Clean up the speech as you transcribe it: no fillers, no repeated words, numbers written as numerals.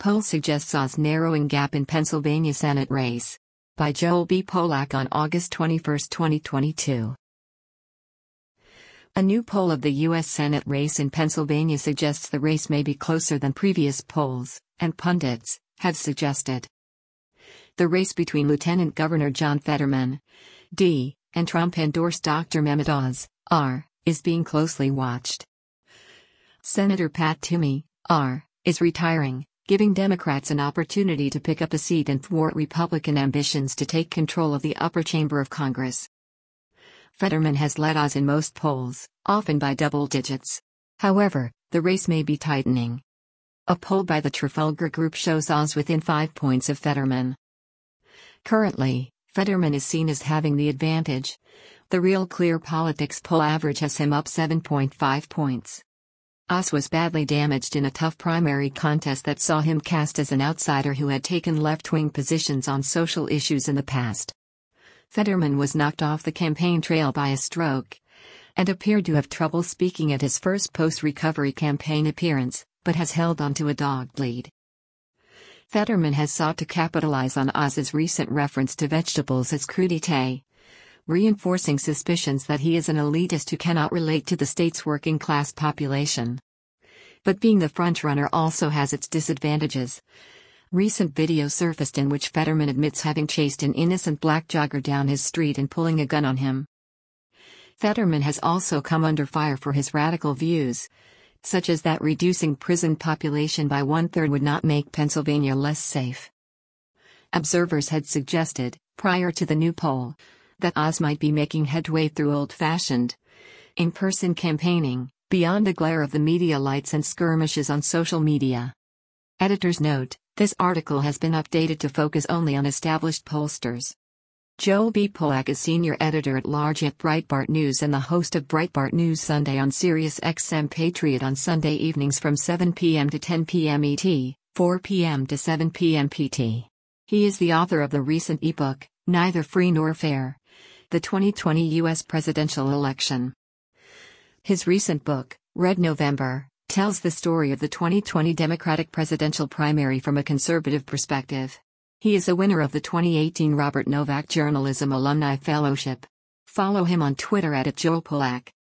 Poll suggests Oz narrowing gap in Pennsylvania Senate race. By Joel B. Polak on August 21, 2022. A new poll of the U.S. Senate race in Pennsylvania suggests the race may be closer than previous polls, and pundits have suggested. The race between Lieutenant Governor John Fetterman, D., and Trump-endorsed Dr. Mehmet Oz, R., is being closely watched. Senator Pat Toomey, R., is retiring, giving Democrats an opportunity to pick up a seat and thwart Republican ambitions to take control of the upper chamber of Congress. Fetterman has led Oz in most polls, often by double digits. However, the race may be tightening. A poll by the Trafalgar Group shows Oz within 5 points of Fetterman. Currently, Fetterman is seen as having the advantage. The Real Clear Politics poll average has him up 7.5 points. Oz was badly damaged in a tough primary contest that saw him cast as an outsider who had taken left-wing positions on social issues in the past. Fetterman was knocked off the campaign trail by a stroke and appeared to have trouble speaking at his first post-recovery campaign appearance, but has held on to a dogged lead. Fetterman has sought to capitalize on Oz's recent reference to vegetables as crudités, reinforcing suspicions that he is an elitist who cannot relate to the state's working-class population. But being the frontrunner also has its disadvantages. Recent video surfaced in which Fetterman admits having chased an innocent black jogger down his street and pulling a gun on him. Fetterman has also come under fire for his radical views, such as that reducing prison population by 1/3 would not make Pennsylvania less safe. Observers had suggested, prior to the new poll, that Oz might be making headway through old-fashioned, in-person campaigning, beyond the glare of the media lights and skirmishes on social media. Editor's note: this article has been updated to focus only on established pollsters. Joel B. Polak is senior editor-at-large at Breitbart News and the host of Breitbart News Sunday on Sirius XM Patriot on Sunday evenings from 7 p.m. to 10 p.m. ET, 4 p.m. to 7 p.m. PT. He is the author of the recent ebook, Neither Free Nor Fair: The 2020 U.S. Presidential Election. His recent book, Red November, tells the story of the 2020 Democratic presidential primary from a conservative perspective. He is a winner of the 2018 Robert Novak Journalism Alumni Fellowship. Follow him on Twitter @JoelPolak.